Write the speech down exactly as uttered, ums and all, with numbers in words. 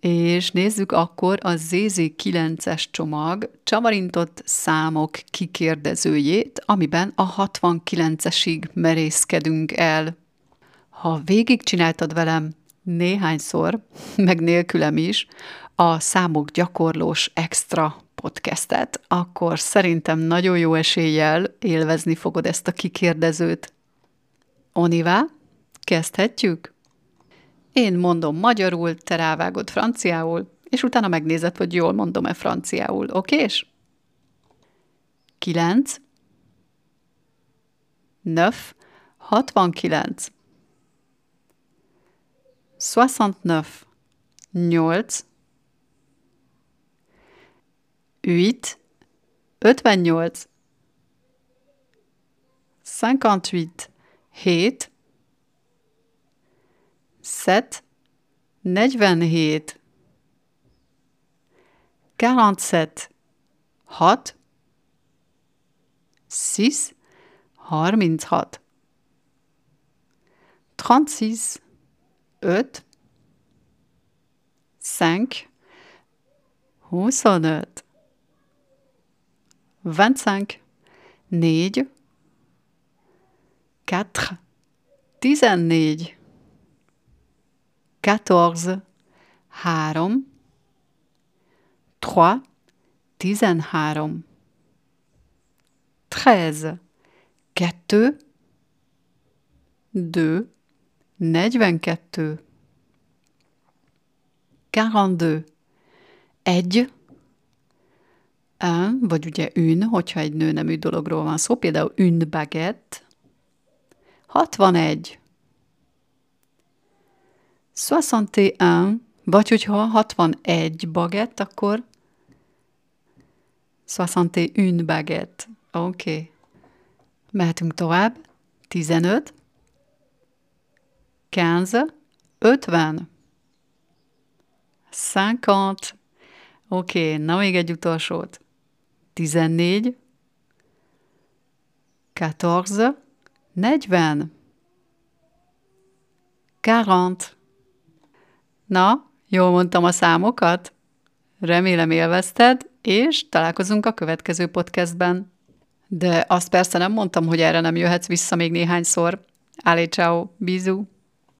És nézzük akkor a zé zé kilences csomag csavarintott számok kikérdezőjét, amiben a hatvankilencesig merészkedünk el. Ha végigcsináltad velem néhányszor, meg nélkülem is, a számok gyakorlós extra podcastet, akkor szerintem nagyon jó eséllyel élvezni fogod ezt a kikérdezőt. Onivá, kezdhetjük? Én mondom magyarul, te rávágod franciául, és utána megnézed, hogy jól mondom-e franciául, okés? Kilenc, neuf, hatvankilenc, soixante-neuf, nyolc, huit, ötvennyolc, cinquante-huit, hét, sept, negyvenhét, quarante-sept, hat, six, harminchat, trente-six, öt, cinq, huszonöt, vingt-cinq, négy, quatre, tizennégy, quatorze, három, trois, tizenhárom, treize, kettő, deux, negyvenkettő, quarante-deux, egy, un, vagy ugye une, hogyha egy nőnemű dologról van szó, például une baguette, hatvanegy, soixante et un, vagy hogyha hatvanegy bagett, akkor soixante et une baguette. Oké. Okay. Mehetünk tovább. tizenöt, quinze, ötven, cinquante. Oké, okay. Na még egy utolsót. tizennégy, quatorze, negyven, quarante. Na, jól mondtam a számokat? Remélem élvezted, és találkozunk a következő podcastben. De azt persze nem mondtam, hogy erre nem jöhetsz vissza még néhányszor. Allez, ciao, bisous!